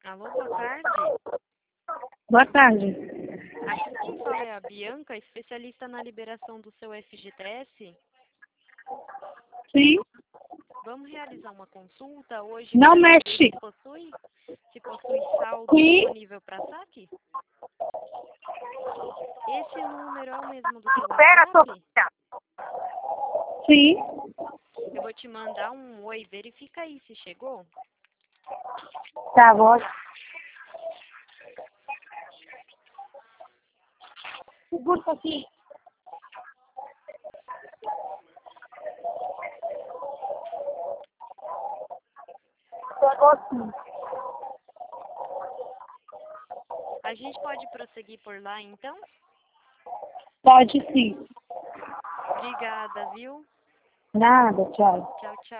Alô, boa tarde. Boa tarde. Aqui quem fala é a Bianca, especialista na liberação do seu FGTS. Sim. Vamos realizar uma consulta hoje. Não para saber mexe. se possui saldo Sim. disponível para saque? Esse número é o mesmo do seu Espera, WhatsApp? Sim. Eu vou te mandar um oi, verifica aí se chegou. Tá bom. Segura aqui. Chegou sim. A gente pode prosseguir por lá, então? Pode sim. Obrigada, viu? Nada, tchau. Tchau, tchau.